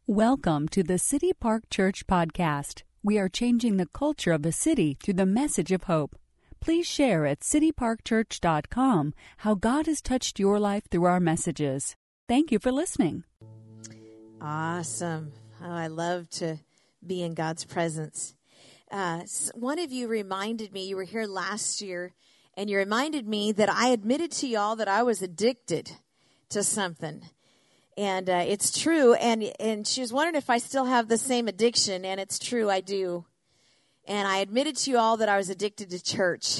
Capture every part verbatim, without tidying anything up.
Welcome to the City Park Church podcast. We are changing the culture of a city through the message of hope. Please share at city park church dot com how God has touched your life through our messages. Thank you for listening. Awesome. Oh, I love to be in God's presence. Uh, one of you reminded me, you were here last year, and you reminded me that I admitted to y'all that I was addicted to something. And uh, it's true, and and she was wondering if I still have the same addiction, and it's true, I do. And I admitted to you all that I was addicted to church.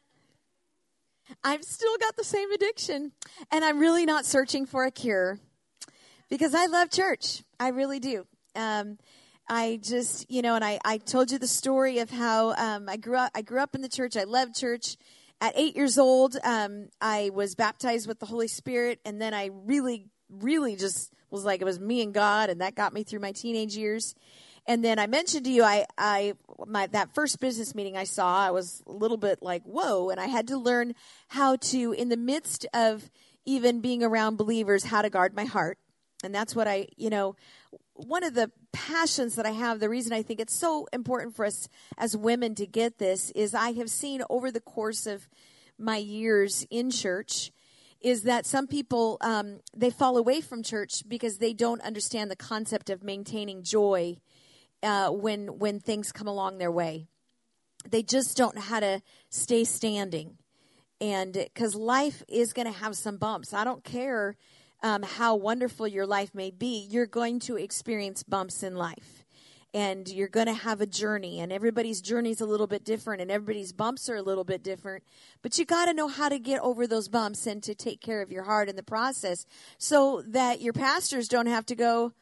I've still got the same addiction, and I'm really not searching for a cure because I love church. I really do. Um, I just, you know, and I, I told you the story of how um, I grew up. I grew up in the church. I loved church. At eight years old, um, I was baptized with the Holy Spirit, and then I really really just was like it was me and God, and that got me through my teenage years. And then I mentioned to you, I, I, my that first business meeting I saw, I was a little bit like, whoa, and I had to learn how to, in the midst of even being around believers, how to guard my heart. And that's what I, you know, one of the passions that I have, the reason I think it's so important for us as women to get this is I have seen over the course of my years in church is that some people, um, they fall away from church because they don't understand the concept of maintaining joy uh, when when things come along their way. They just don't know how to stay standing. And because life is going to have some bumps. I don't care um, how wonderful your life may be. You're going to experience bumps in life. And you're going to have a journey, and everybody's journey is a little bit different, and everybody's bumps are a little bit different. But you got to know how to get over those bumps and to take care of your heart in the process so that your pastors don't have to go,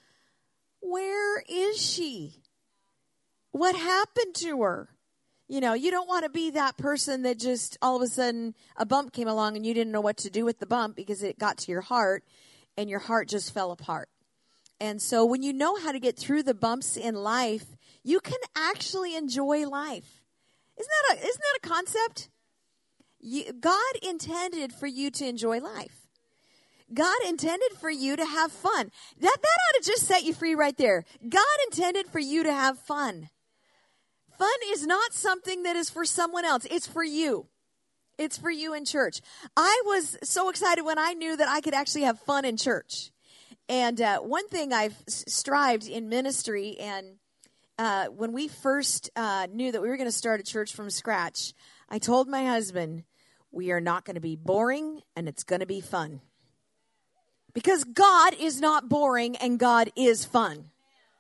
where is she? What happened to her? You know, you don't want to be that person that just all of a sudden a bump came along and you didn't know what to do with the bump because it got to your heart and your heart just fell apart. And so when you know how to get through the bumps in life, you can actually enjoy life. Isn't that a, isn't that a concept? You, God intended for you to enjoy life. God intended for you to have fun. That, that ought to just set you free right there. God intended for you to have fun. Fun is not something that is for someone else. It's for you. It's for you in church. I was so excited when I knew that I could actually have fun in church. And uh, one thing I've strived in ministry, and uh, when we first uh, knew that we were going to start a church from scratch, I told my husband, we are not going to be boring, and it's going to be fun. Because God is not boring, and God is fun.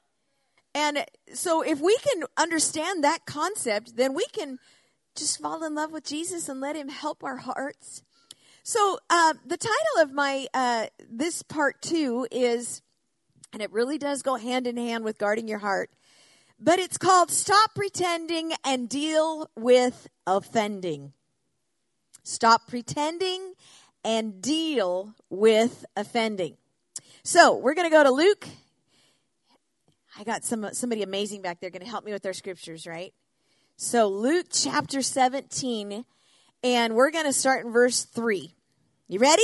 And so if we can understand that concept, then we can just fall in love with Jesus and let him help our hearts. So uh, the title of my uh, this part two is, and it really does go hand in hand with guarding your heart, but it's called Stop Pretending and Deal with Offending. Stop pretending and deal with offending. So we're going to go to Luke. I got some somebody amazing back there going to help me with their scriptures, right? So Luke chapter seventeen. And we're going to start in verse three. You ready?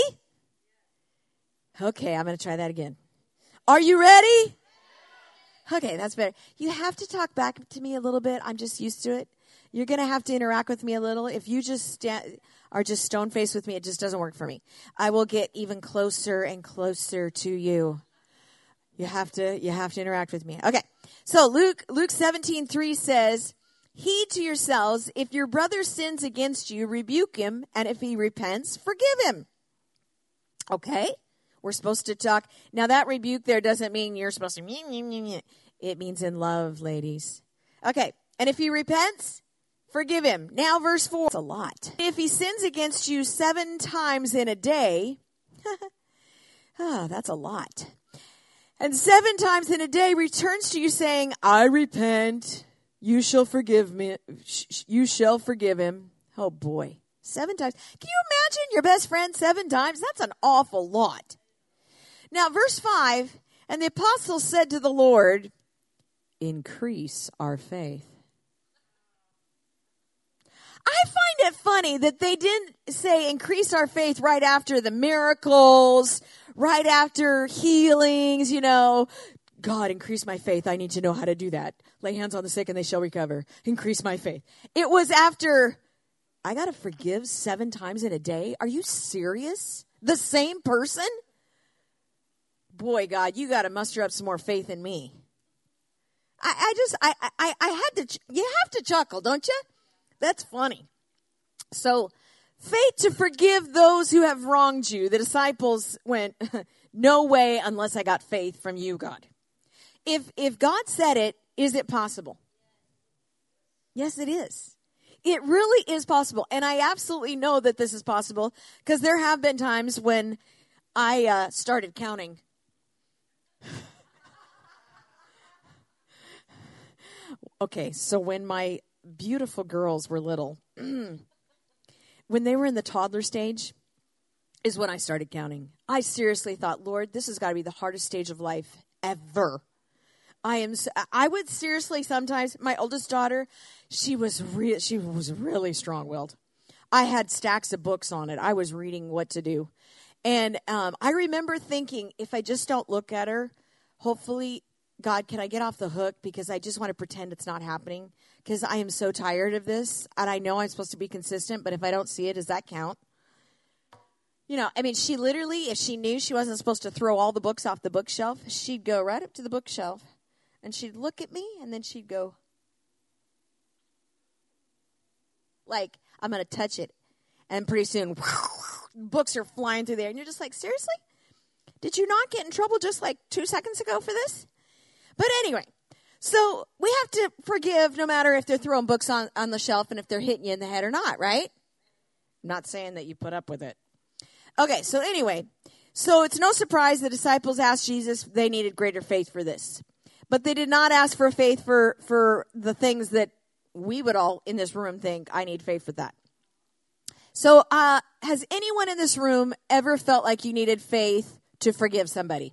Okay, I'm going to try that again. Are you ready? Okay, that's better. You have to talk back to me a little bit. I'm just used to it. You're going to have to interact with me a little. If you just sta- are just stone-faced with me, it just doesn't work for me. I will get even closer and closer to you. You have to, you have to interact with me. Okay, so Luke, Luke seventeen three says, heed to yourselves, if your brother sins against you, rebuke him, and if he repents, forgive him. Okay? We're supposed to talk. Now, that rebuke there doesn't mean you're supposed to. It means in love, ladies. Okay. And if he repents, forgive him. Now, verse four. It's a lot. If he sins against you seven times in a day, oh, that's a lot. And seven times in a day returns to you saying, I repent. You shall forgive me. You shall forgive him. Oh, boy. Seven times. Can you imagine your best friend seven times? That's an awful lot. Now, verse five, and the apostles said to the Lord, increase our faith. I find it funny that they didn't say increase our faith right after the miracles, right after healings, you know, God, increase my faith. I need to know how to do that. Lay hands on the sick and they shall recover. Increase my faith. It was after, I got to forgive seven times in a day. Are you serious? The same person? Boy, God, you got to muster up some more faith in me. I, I just, I, I, I had to, you have to chuckle, don't you? That's funny. So, faith to forgive those who have wronged you. The disciples went, no way unless I got faith from you, God. If, if God said it, is it possible? Yes, it is. It really is possible. And I absolutely know that this is possible because there have been times when I uh, started counting. Okay, so when my beautiful girls were little, when they were in the toddler stage is when I started counting. I seriously thought, Lord, this has got to be the hardest stage of life ever. I am. I would seriously sometimes, my oldest daughter, she was re- she was really strong-willed. I had stacks of books on it. I was reading what to do. And um, I remember thinking, if I just don't look at her, hopefully, God, can I get off the hook? Because I just want to pretend it's not happening. Because I am so tired of this. And I know I'm supposed to be consistent, but if I don't see it, does that count? You know, I mean, she literally, if she knew she wasn't supposed to throw all the books off the bookshelf, she'd go right up to the bookshelf. And she'd look at me, and then she'd go, like, I'm going to touch it. And pretty soon, books are flying through there. And you're just like, seriously? Did you not get in trouble just like two seconds ago for this? But anyway, so we have to forgive no matter if they're throwing books on, on the shelf and if they're hitting you in the head or not, right? I'm not saying that you put up with it. Okay, so anyway, so it's no surprise the disciples asked Jesus if they needed greater faith for this. But they did not ask for faith for, for the things that we would all in this room think, I need faith for that. So uh, has anyone in this room ever felt like you needed faith to forgive somebody?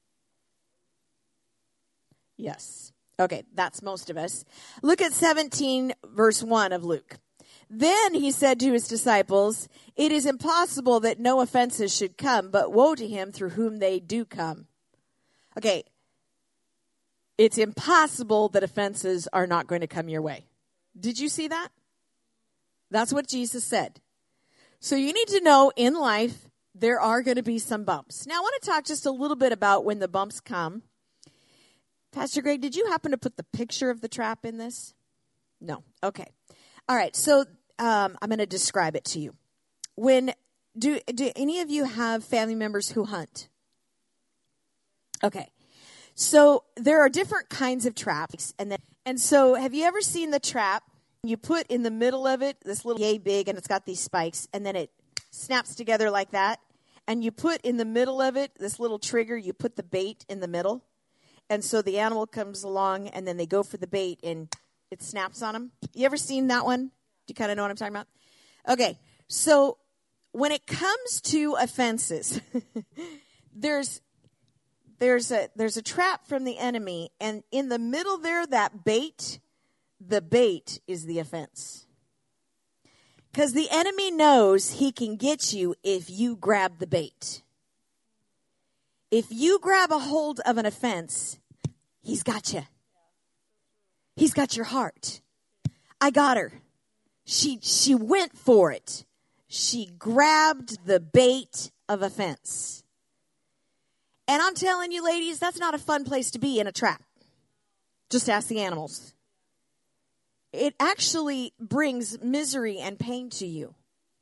Yes. Okay, that's most of us. Look at seventeen, verse one of Luke. Then he said to his disciples, it is impossible that no offenses should come, but woe to him through whom they do come. Okay, it's impossible that offenses are not going to come your way. Did you see that? That's what Jesus said. So you need to know in life, there are going to be some bumps. Now, I want to talk just a little bit about when the bumps come. Pastor Greg, did you happen to put the picture of the trap in this? No. Okay. All right. So um, I'm going to describe it to you. When do do any of you have family members who hunt? Okay. So there are different kinds of traps, and then and so have you ever seen the trap? You put in the middle of it this little yay big, and it's got these spikes, and then it snaps together like that. And you put in the middle of it this little trigger. You put the bait in the middle. And so the animal comes along, and then they go for the bait, and it snaps on them. You ever seen that one? Do you kind of know what I'm talking about? Okay, so when it comes to offenses, there's there's a there's a trap from the enemy, and in the middle there, that bait, the bait is the offense. Because the enemy knows he can get you if you grab the bait. If you grab a hold of an offense, he's got you. He's got your heart. I got her. She she went for it. She grabbed the bait of offense. And I'm telling you, ladies, that's not a fun place to be in a trap. Just ask the animals. It actually brings misery and pain to you.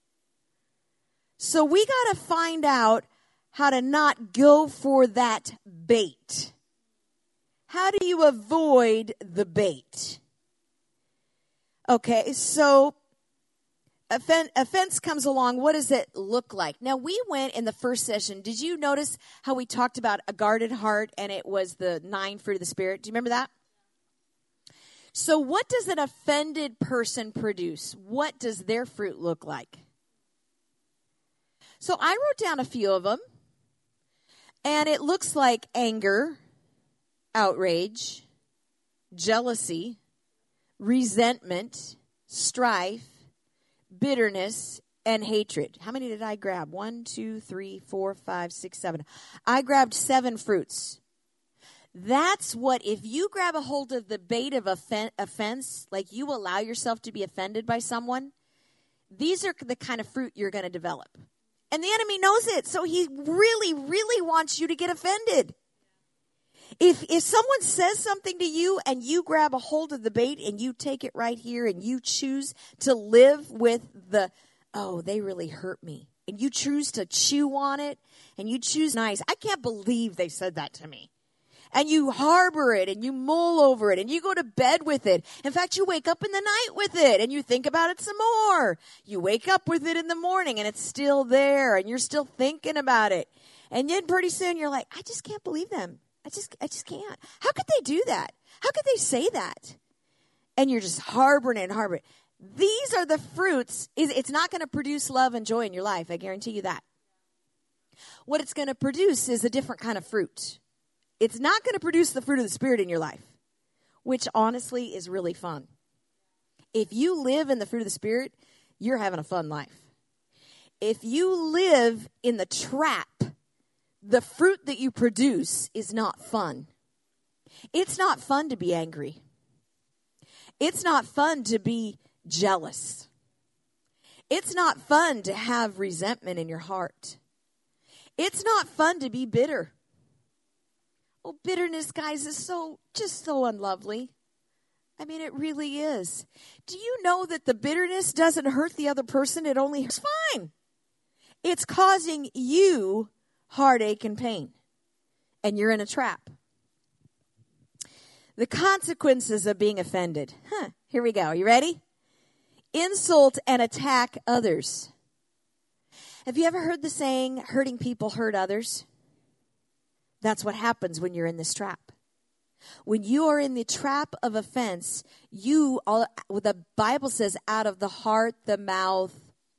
So we got to find out how to not go for that bait. How do you avoid the bait? Okay, so offen- offense comes along. What does it look like? Now, we went in the first session. Did you notice how we talked about a guarded heart and it was the nine fruit of the Spirit? Do you remember that? So what does an offended person produce? What does their fruit look like? So I wrote down a few of them. And it looks like anger, outrage, jealousy, resentment, strife, bitterness, and hatred. How many did I grab? One, two, three, four, five, six, seven. I grabbed seven fruits. That's what, if you grab a hold of the bait of offen- offense, like you allow yourself to be offended by someone, these are the kind of fruit you're going to develop. And the enemy knows it, so he really, really wants you to get offended. If if someone says something to you and you grab a hold of the bait and you take it right here and you choose to live with the, oh, they really hurt me, and you choose to chew on it and you choose nice, I can't believe they said that to me. And you harbor it and you mull over it and you go to bed with it. In fact, you wake up in the night with it and you think about it some more. You wake up with it in the morning and it's still there and you're still thinking about it. And then pretty soon you're like, I just can't believe them. I just, I just can't. How could they do that? How could they say that? And you're just harboring it and harboring it. These are the fruits. It's not going to produce love and joy in your life. I guarantee you that. What it's going to produce is a different kind of fruit. It's not going to produce the fruit of the Spirit in your life, which honestly is really fun. If you live in the fruit of the Spirit, you're having a fun life. If you live in the trap, the fruit that you produce is not fun. It's not fun to be angry. It's not fun to be jealous. It's not fun to have resentment in your heart. It's not fun to be bitter. Oh, bitterness, guys, is so, just so unlovely. I mean, it really is. Do you know that the bitterness doesn't hurt the other person? It only hurts. Fine. It's causing you heartache and pain. And you're in a trap. The consequences of being offended. Huh, here we go. Are you ready? Insult and attack others. Have you ever heard the saying, hurting people hurt others? That's what happens when you're in this trap. When you are in the trap of offense, you, all, the Bible says, out of the heart, the mouth.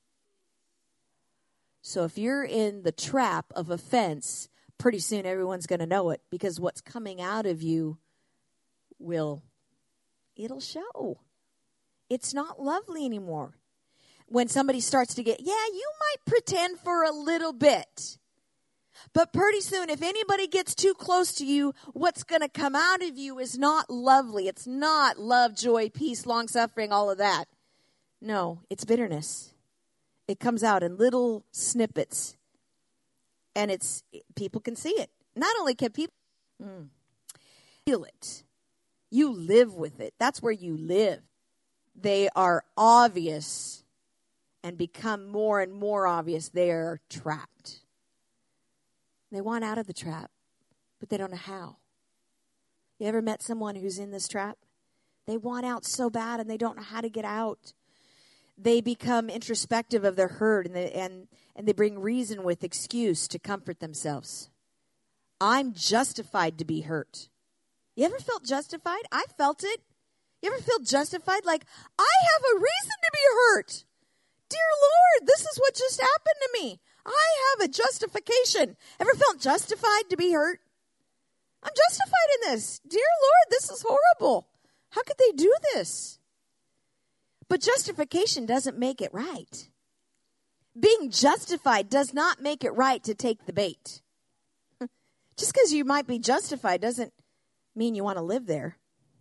So if you're in the trap of offense, pretty soon everyone's going to know it, because what's coming out of you will, it'll show. It's not lovely anymore. When somebody starts to get, yeah, you might pretend for a little bit. But pretty soon, if anybody gets too close to you, what's going to come out of you is not lovely. It's not love, joy, peace, long-suffering, all of that. No, it's bitterness. It comes out in little snippets. And it's people can see it. Not only can people mm, feel it, you live with it. That's where you live. They are obvious and become more and more obvious. They are trapped. They want out of the trap, but they don't know how. You ever met someone who's in this trap? They want out so bad and they don't know how to get out. They become introspective of their hurt and they, and, and they bring reason with excuse to comfort themselves. I'm justified to be hurt. You ever felt justified? I felt it. You ever feel justified? Like, I have a reason to be hurt. Dear Lord, this is what just happened to me. I have a justification. Ever felt justified to be hurt? I'm justified in this. Dear Lord, this is horrible. How could they do this? But justification doesn't make it right. Being justified does not make it right to take the bait. Just because you might be justified doesn't mean you want to live there.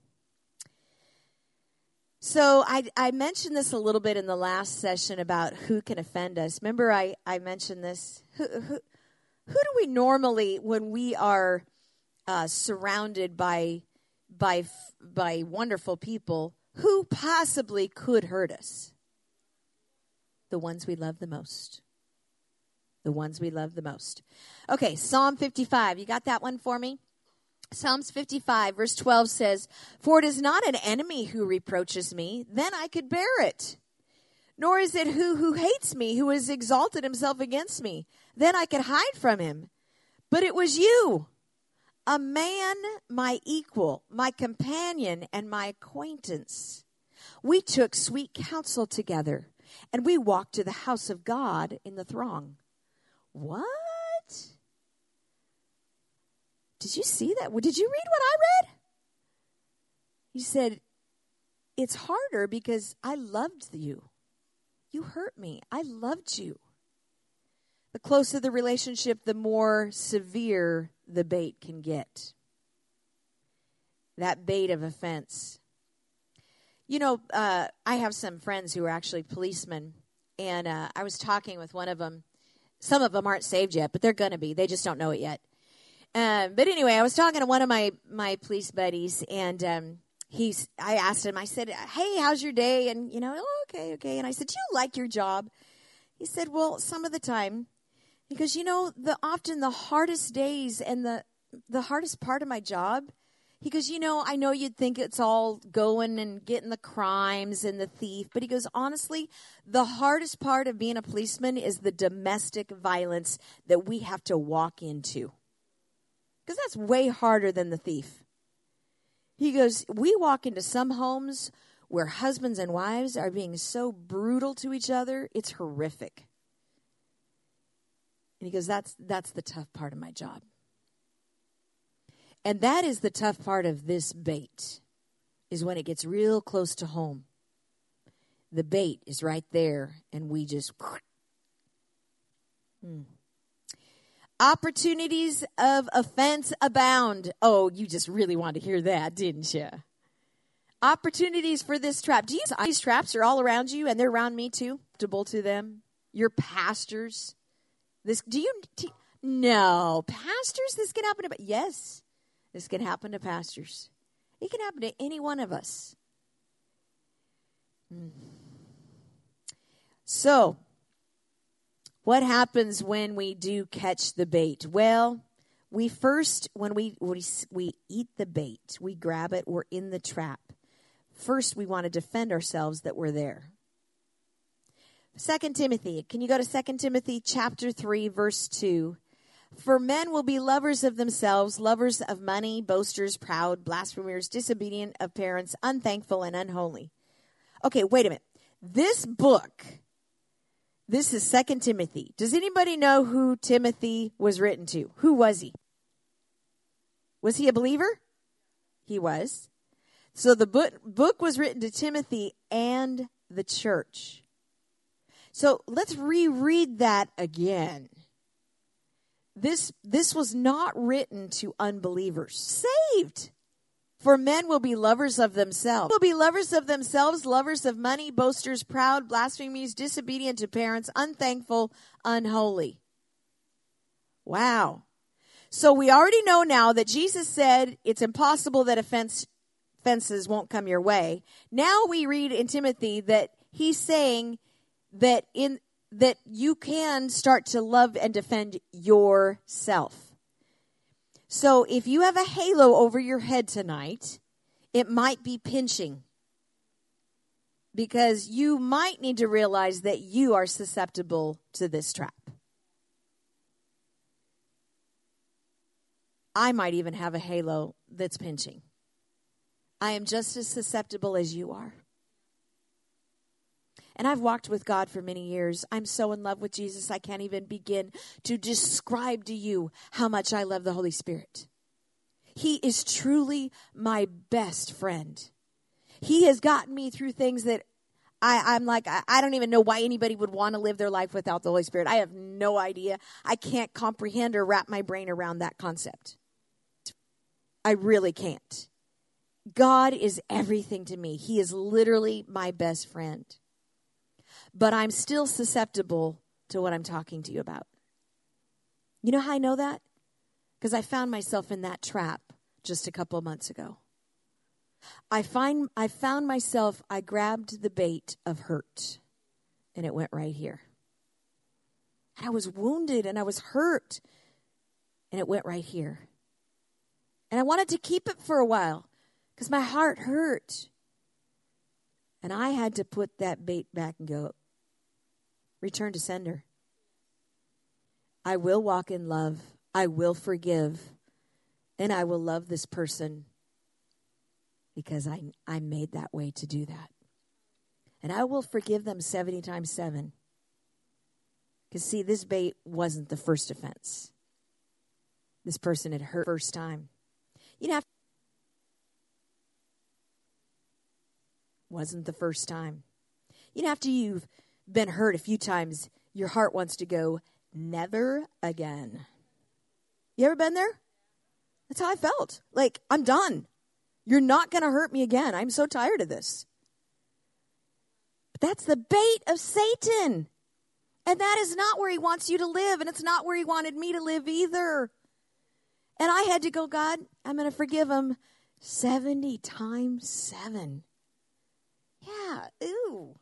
So I, I mentioned this a little bit in the last session about who can offend us. Remember I, I mentioned this? Who, who, who do we normally, when we are uh, surrounded by, by, by wonderful people, who possibly could hurt us? The ones we love the most. The ones we love the most. Okay, Psalm fifty-five. You got that one for me? Psalms fifty-five, verse twelve says, "For it is not an enemy who reproaches me, then I could bear it. Nor is it who who hates me, who has exalted himself against me, then I could hide from him. But it was you, a man my equal, my companion, and my acquaintance. We took sweet counsel together, and we walked to the house of God in the throng." What? Did you see that? Did you read what I read? You said, it's harder because I loved you. You hurt me. I loved you. The closer the relationship, the more severe the bait can get. that bait of offense. You know, uh, I have some friends who are actually policemen, and uh, I was talking with one of them. Some of them aren't saved yet, but they're going to be. They just don't know it yet. Um, but anyway, I was talking to one of my, my police buddies, and um, he's. I asked him, I said, hey, how's your day? And, you know, oh, okay, okay. And I said, do you like your job? He said, well, some of the time. Because, you know, the often the hardest days and the the hardest part of my job, he goes, you know, I know you'd think it's all going and getting the crimes and the thief. But he goes, honestly, the hardest part of being a policeman is the domestic violence that we have to walk into. Because that's way harder than the thief. He goes, we walk into some homes where husbands and wives are being so brutal to each other, it's horrific. And he goes, that's that's the tough part of my job. And that is the tough part of this bait, is when it gets real close to home. The bait is right there, and we just... Hmm. Opportunities of offense abound. Oh, you just really wanted to hear that, didn't you? Opportunities for this trap. Do you know these traps are all around you, and they're around me too? Acceptable to them. Your pastors. This do you? T- no, pastors. This can happen to. Yes, this can happen to pastors. It can happen to any one of us. Hmm. So, what happens when we do catch the bait? Well, we first, when we, we we eat the bait, we grab it, we're in the trap. First, we want to defend ourselves that we're there. Second Timothy, can you go to Second Timothy chapter three, verse two? For men will be lovers of themselves, lovers of money, boasters, proud, blasphemers, disobedient of parents, unthankful, and unholy. Okay, wait a minute. This book... This is Second Timothy. Does anybody know who Timothy was written to? Who was he? Was he a believer? He was. So the book, book was written to Timothy and the church. So let's reread that again. This, this was not written to unbelievers. Saved. For men will be lovers of themselves. Will be lovers of themselves, lovers of money, boasters, proud, blasphemers, disobedient to parents, unthankful, unholy. Wow. So we already know now that Jesus said it's impossible that offense, offenses won't come your way. Now we read in Timothy that he's saying that in that you can start to love and defend yourself. So if you have a halo over your head tonight, it might be pinching. Because you might need to realize that you are susceptible to this trap. I might even have a halo that's pinching. I am just as susceptible as you are. And I've walked with God for many years. I'm so in love with Jesus, I can't even begin to describe to you how much I love the Holy Spirit. He is truly my best friend. He has gotten me through things that I, I'm like, I, I don't even know why anybody would want to live their life without the Holy Spirit. I have no idea. I can't comprehend or wrap my brain around that concept. I really can't. God is everything to me. He is literally my best friend. But I'm still susceptible to what I'm talking to you about. You know how I know that? Because I found myself in that trap just a couple of months ago. I find I found myself, I grabbed the bait of hurt, and it went right here. And I was wounded, and I was hurt, and it went right here. And I wanted to keep it for a while, because my heart hurt. And I had to put that bait back and go, return to sender. I will walk in love. I will forgive. And I will love this person because I, I'm made that way to do that. And I will forgive them seventy times seven. Because, see, this bait wasn't the first offense. This person had hurt first time. You know, wasn't the first time. You know, after you've been hurt a few times, your heart wants to go, never again. You ever been there? That's how I felt. Like, I'm done. You're not going to hurt me again. I'm so tired of this. But that's the bait of Satan. And that is not where he wants you to live. And it's not where he wanted me to live either. And I had to go, God, I'm going to forgive him seventy times seven. Yeah, ew.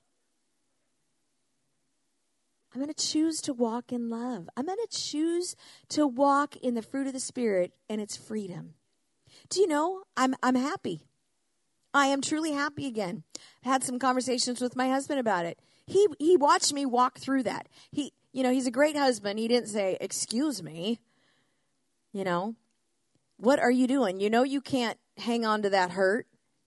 I'm going to choose to walk in love. I'm going to choose to walk in the fruit of the Spirit, and it's freedom. Do you know, I'm I'm happy. I am truly happy again. I had some conversations with my husband about it. He he watched me walk through that. He, you know, he's a great husband. He didn't say, "Excuse me." You know, what are you doing? You know you can't hang on to that hurt.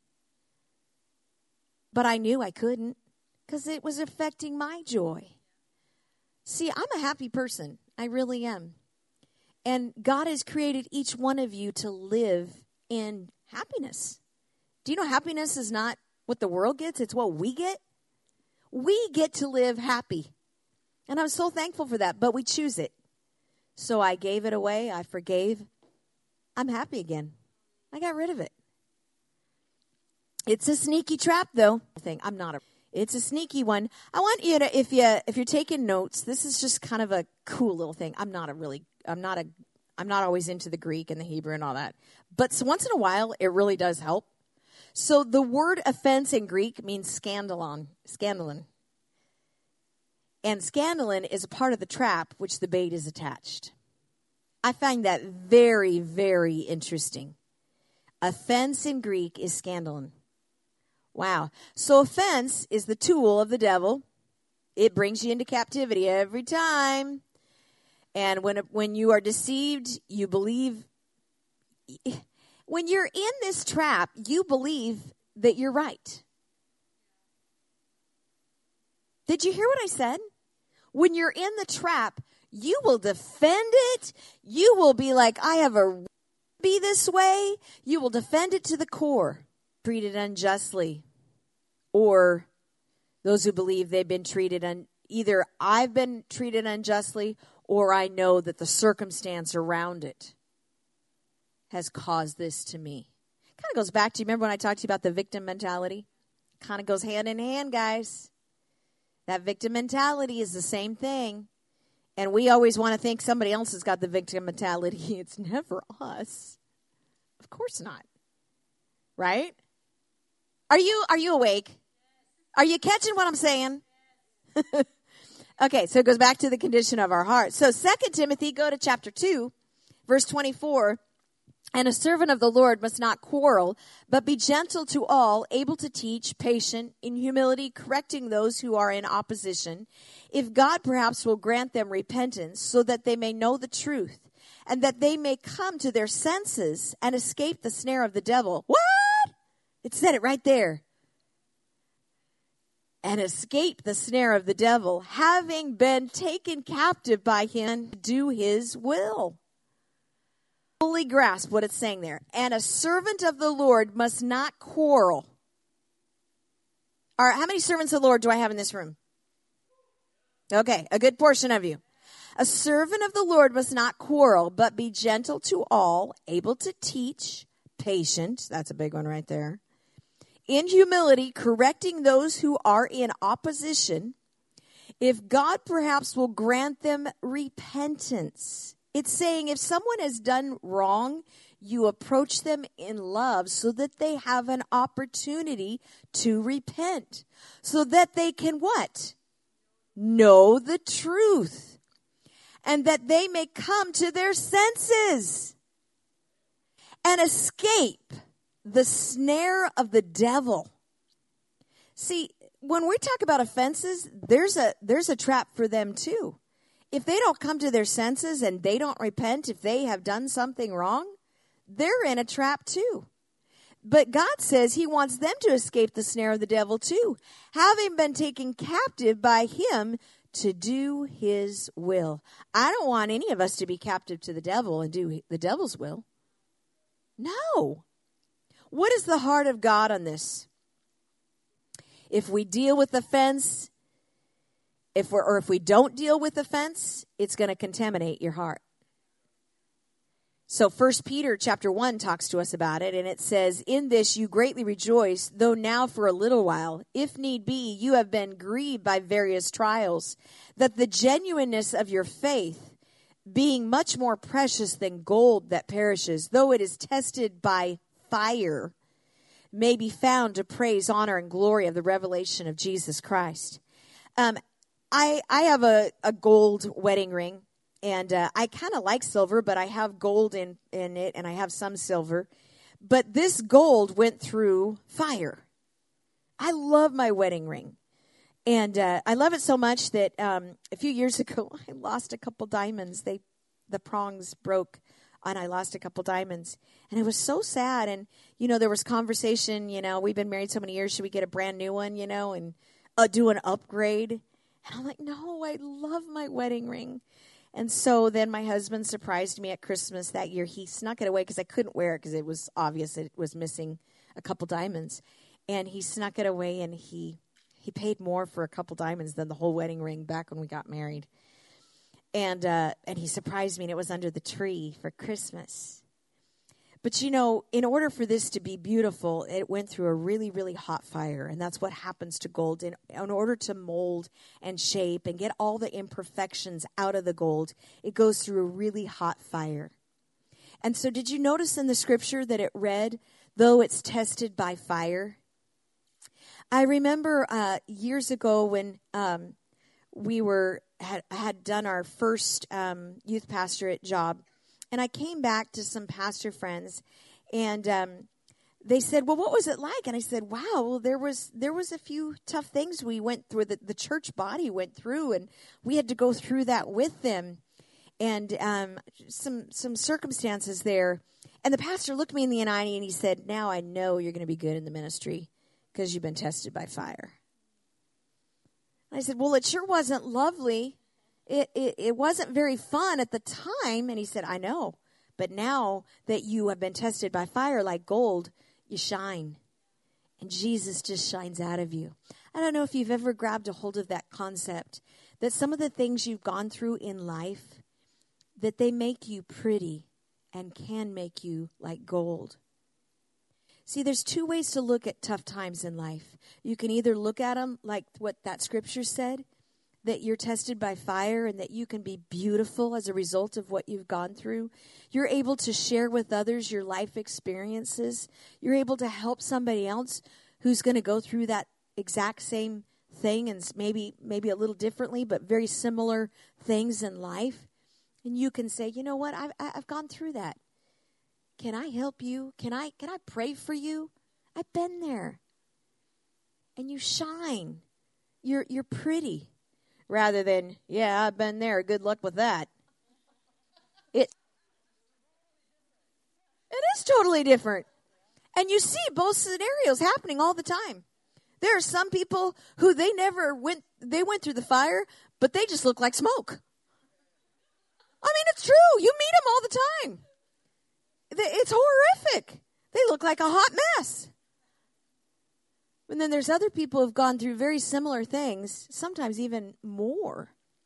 But I knew I couldn't because it was affecting my joy. See, I'm a happy person. I really am. And God has created each one of you to live in happiness. Do you know happiness is not what the world gets? It's what we get. We get to live happy. And I'm so thankful for that, but we choose it. So I gave it away. I forgave. I'm happy again. I got rid of it. It's a sneaky trap, though. I think I'm not a It's a sneaky one. I want you to, if you if you're taking notes, this is just kind of a cool little thing. I'm not a really, I'm not a, I'm not always into the Greek and the Hebrew and all that. But so once in a while, it really does help. So the word offense in Greek means scandalon, scandalon. And scandalon is a part of the trap which the bait is attached. I find that very, very interesting. Offense in Greek is scandalon. Wow. So offense is the tool of the devil. It brings you into captivity every time. And when when you are deceived, you believe. When you're in this trap, you believe that you're right. Did you hear what I said? When you're in the trap, you will defend it. You will be like, I have a right to be this way. You will defend it to the core. Treated unjustly, or those who believe they've been treated un- either I've been treated unjustly, or I know that the circumstance around it has caused this to me. Kind of goes back to, you remember when I talked to you about the victim mentality? Kind of goes hand in hand, guys. That victim mentality is the same thing. And we always want to think somebody else has got the victim mentality. It's never us. Of course not. Right? Are you are you awake? Are you catching what I'm saying? Okay, so it goes back to the condition of our heart. So Second Timothy, go to chapter two, verse twenty-four. And a servant of the Lord must not quarrel, but be gentle to all, able to teach, patient, in humility, correcting those who are in opposition, if God perhaps will grant them repentance, so that they may know the truth, and that they may come to their senses and escape the snare of the devil. What? It said it right there. And escape the snare of the devil, having been taken captive by him to do his will. Fully grasp what it's saying there. And a servant of the Lord must not quarrel. All right, how many servants of the Lord do I have in this room? Okay, a good portion of you. A servant of the Lord must not quarrel, but be gentle to all, able to teach, patient. That's a big one right there. In humility, correcting those who are in opposition, if God perhaps will grant them repentance. It's saying if someone has done wrong, you approach them in love so that they have an opportunity to repent. So that they can what? Know the truth. And that they may come to their senses and escape the snare of the devil. See, when we talk about offenses, there's a there's a trap for them too. If they don't come to their senses and they don't repent, if they have done something wrong, they're in a trap too. But God says he wants them to escape the snare of the devil too, having been taken captive by him to do his will. I don't want any of us to be captive to the devil and do the devil's will. No. What is the heart of God on this? If we deal with offense, if we're, or if we don't deal with offense, it's going to contaminate your heart. So First Peter chapter one talks to us about it, and it says, in this you greatly rejoice, though now for a little while, if need be, you have been grieved by various trials, that the genuineness of your faith, being much more precious than gold that perishes, though it is tested by fire, may be found to praise, honor, and glory of the revelation of Jesus Christ. Um, I I have a, a gold wedding ring. And uh, I kind of like silver, but I have gold in, in it, and I have some silver. But this gold went through fire. I love my wedding ring. And uh, I love it so much that um, a few years ago, I lost a couple diamonds. They, the prongs broke, and I lost a couple diamonds. And it was so sad. And, you know, there was conversation, you know, we've been married so many years, should we get a brand new one, you know, and uh, do an upgrade? And I'm like, no, I love my wedding ring. And so then my husband surprised me at Christmas that year. He snuck it away because I couldn't wear it because it was obvious it was missing a couple diamonds. And he snuck it away, and he he paid more for a couple diamonds than the whole wedding ring back when we got married. And uh, and he surprised me, and it was under the tree for Christmas. But, you know, in order for this to be beautiful, it went through a really, really hot fire. And that's what happens to gold. In, in order to mold and shape and get all the imperfections out of the gold, it goes through a really hot fire. And so did you notice in the scripture that it read, though it's tested by fire? I remember uh, years ago when um, we were had, had done our first um, youth pastorate job. And I came back to some pastor friends, and um, they said, well, what was it like? And I said, wow, well, there was there was a few tough things we went through, the, the church body went through, and we had to go through that with them, and um, some some circumstances there. And the pastor looked me in the eye, and he said, now I know you're going to be good in the ministry because you've been tested by fire. And I said, well, it sure wasn't lovely. It, it it wasn't very fun at the time. And he said, I know. But now that you have been tested by fire like gold, you shine. And Jesus just shines out of you. I don't know if you've ever grabbed a hold of that concept, that some of the things you've gone through in life, that they make you pretty and can make you like gold. See, there's two ways to look at tough times in life. You can either look at them like what that scripture said, that you're tested by fire and that you can be beautiful as a result of what you've gone through. You're able to share with others your life experiences. You're able to help somebody else who's going to go through that exact same thing, and maybe maybe a little differently, but very similar things in life. And you can say, you know what, I've, I've gone through that. Can I help you? Can I can I pray for you? I've been there. And you shine. You're you're pretty. Rather than, yeah, I've been there. Good luck with that. It, it is totally different. And you see both scenarios happening all the time. There are some people who they never went, they went through the fire, but they just look like smoke. I mean, it's true. You meet them all the time. It's horrific. They look like a hot mess. And then there's other people who've gone through very similar things, sometimes even more.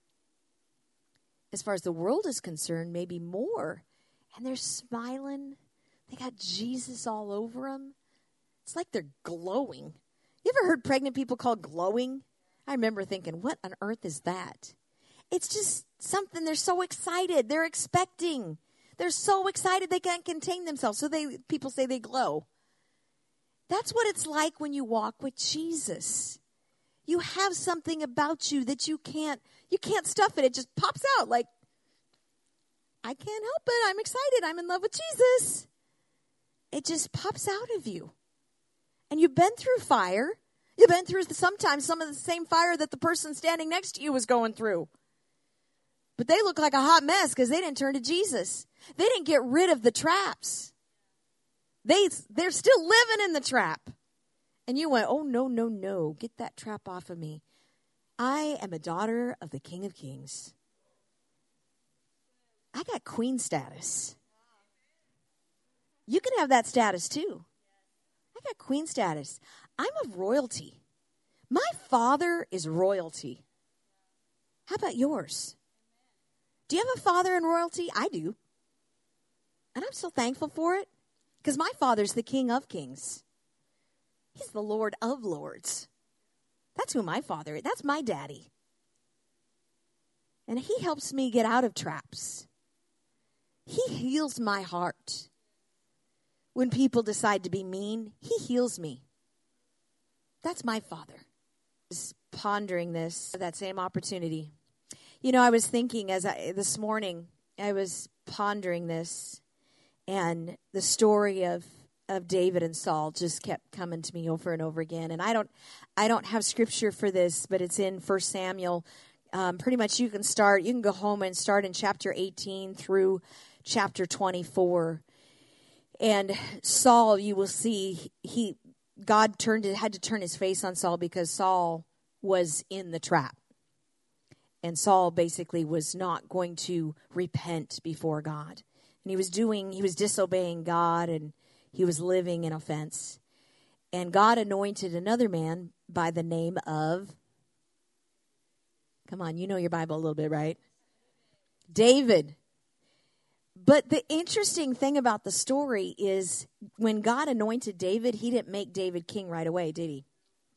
As far as the world is concerned, maybe more. And they're smiling. They got Jesus all over them. It's like they're glowing. You ever heard pregnant people called glowing? I remember thinking, what on earth is that? It's just something, they're so excited. They're expecting. They're so excited they can't contain themselves. So they people say they glow. That's what it's like when you walk with Jesus. You have something about you that you can't you can't stuff it. It just pops out like, I can't help it. I'm excited. I'm in love with Jesus. It just pops out of you. And you've been through fire. You've been through sometimes some of the same fire that the person standing next to you was going through. But they look like a hot mess because they didn't turn to Jesus. They didn't get rid of the traps. They, they're still living in the trap. And you went, oh, no, no, no. Get that trap off of me. I am a daughter of the King of Kings. I got queen status. You can have that status too. I got queen status. I'm of royalty. My father is royalty. How about yours? Do you have a father in royalty? I do. And I'm so thankful for it because my Father's the King of Kings. He's the Lord of Lords. That's who my Father is. That's my daddy. And he helps me get out of traps. He heals my heart. When people decide to be mean, he heals me. That's my Father. Just pondering this, that same opportunity. You know, I was thinking as I, this morning, I was pondering this, and the story of, of David and Saul just kept coming to me over and over again. And I don't, I don't have scripture for this, but it's in First Samuel. Um, pretty much you can start, you can go home and start in chapter eighteen through chapter twenty-four. And Saul, you will see, he God turned had to turn his face on Saul because Saul was in the trap. And Saul basically was not going to repent before God. And he was doing, he was disobeying God, and he was living in offense. And God anointed another man by the name of, come on, you know your Bible a little bit, right? David. But the interesting thing about the story is when God anointed David, he didn't make David king right away, did he?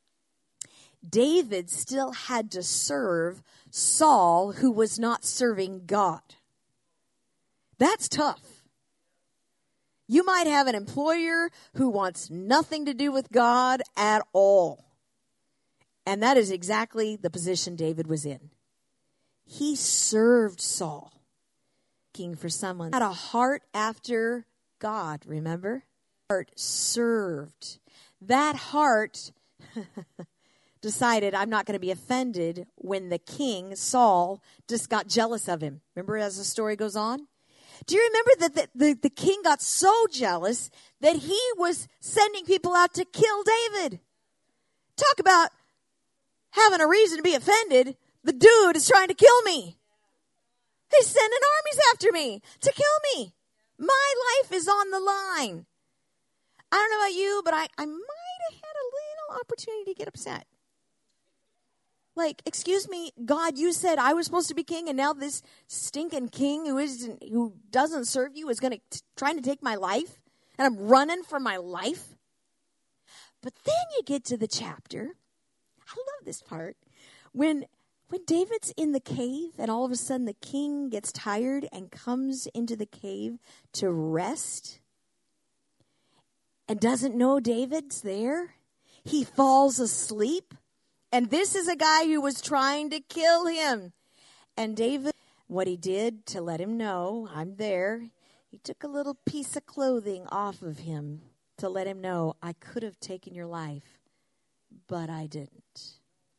David still had to serve Saul, who was not serving God. That's tough. You might have an employer who wants nothing to do with God at all. And that is exactly the position David was in. He served Saul. Looking for someone had a heart after God, remember? Heart served. That heart decided, I'm not going to be offended when the king, Saul, just got jealous of him. Remember as the story goes on? Do you remember that the, the, the king got so jealous that he was sending people out to kill David? Talk about having a reason to be offended. The dude is trying to kill me. He's sending armies after me to kill me. My life is on the line. I don't know about you, but I, I might have had a little opportunity to get upset. Like, excuse me, God, you said I was supposed to be king, and now this stinking king who isn't, who doesn't serve you is going to trying to take my life, and I'm running for my life. But then you get to the chapter. I love this part when. When David's in the cave and all of a sudden the king gets tired and comes into the cave to rest and doesn't know David's there, he falls asleep. And this is a guy who was trying to kill him. And David, what he did to let him know, I'm there, he took a little piece of clothing off of him to let him know, I could have taken your life, but I didn't.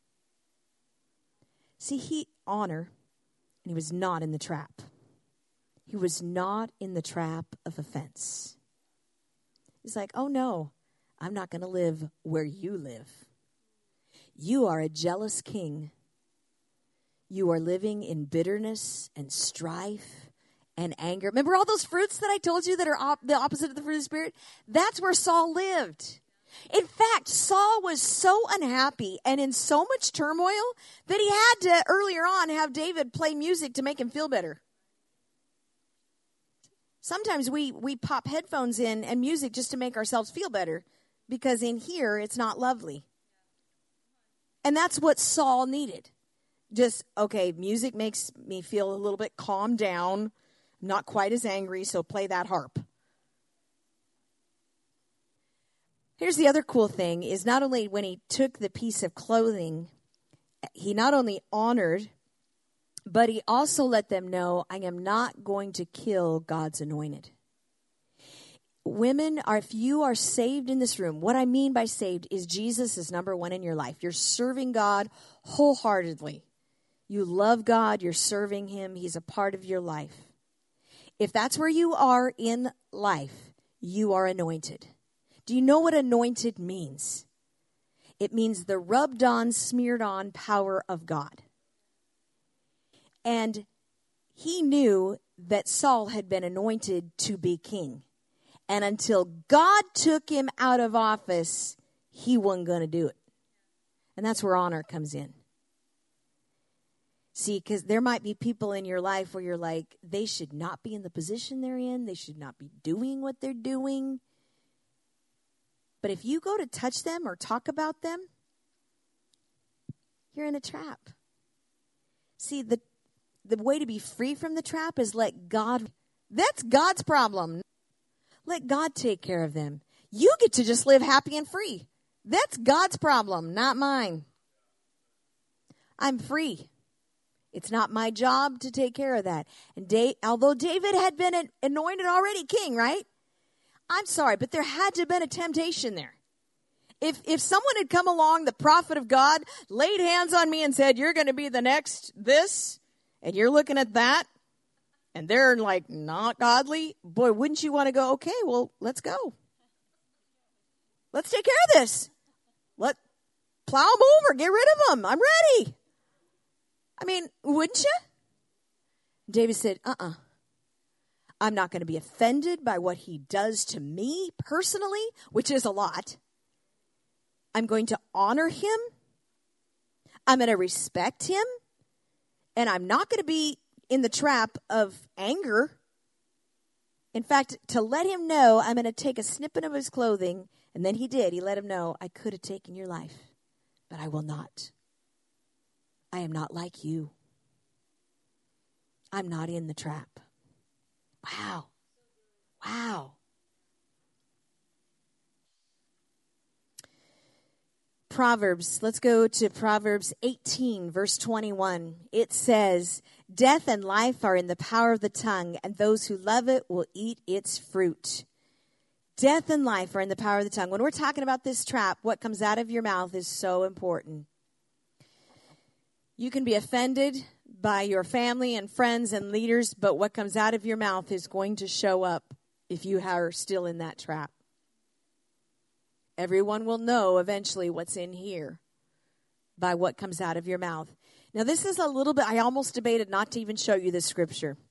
See, he honor, and he was not in the trap. He was not in the trap of offense. He's like, oh no, I'm not going to live where you live. You are a jealous king. You are living in bitterness and strife and anger. Remember all those fruits that I told you that are op- the opposite of the fruit of the Spirit? That's where Saul lived. In fact, Saul was so unhappy and in so much turmoil that he had to, earlier on, have David play music to make him feel better. Sometimes we, we pop headphones in and music just to make ourselves feel better because in here it's not lovely. And that's what Saul needed. Just, okay, music makes me feel a little bit calmed down, not quite as angry, so play that harp. Here's the other cool thing is not only when he took the piece of clothing, he not only honored, but he also let them know, I am not going to kill God's anointed. Women, are if you are saved in this room, what I mean by saved is Jesus is number one in your life. You're serving God wholeheartedly. You love God. You're serving him. He's a part of your life. If that's where you are in life, you are anointed. Do you know what anointed means? It means the rubbed on, smeared on power of God. And he knew that Saul had been anointed to be king. And until God took him out of office, he wasn't going to do it. And that's where honor comes in. See, because there might be people in your life where you're like, they should not be in the position they're in. They should not be doing what they're doing. But if you go to touch them or talk about them, you're in a trap. See, the the way to be free from the trap is let God, that's God's problem. Let God take care of them. You get to just live happy and free. That's God's problem, not mine. I'm free. It's not my job to take care of that. And da- although David had been anointed already king, right? I'm sorry, but there had to have been a temptation there. If if someone had come along, the prophet of God, laid hands on me and said, you're going to be the next this, and you're looking at that, and they're like not godly, boy, wouldn't you want to go, okay, well, let's go. Let's take care of this. Let plow them over, get rid of them. I'm ready. I mean, wouldn't you? David said, uh-uh. I'm not going to be offended by what he does to me personally, which is a lot. I'm going to honor him. I'm going to respect him. And I'm not going to be in the trap of anger. In fact, to let him know, I'm going to take a snippet of his clothing. And then he did. He let him know, I could have taken your life, but I will not. I am not like you. I'm not in the trap. Wow. Wow. Proverbs, let's go to Proverbs eighteen, verse twenty-one. It says, death and life are in the power of the tongue, and those who love it will eat its fruit. Death and life are in the power of the tongue. When we're talking about this trap, what comes out of your mouth is so important. You can be offended by your family and friends and leaders, but what comes out of your mouth is going to show up if you are still in that trap. Everyone will know eventually what's in here by what comes out of your mouth. Now, this is a little bit, I almost debated not to even show you this scripture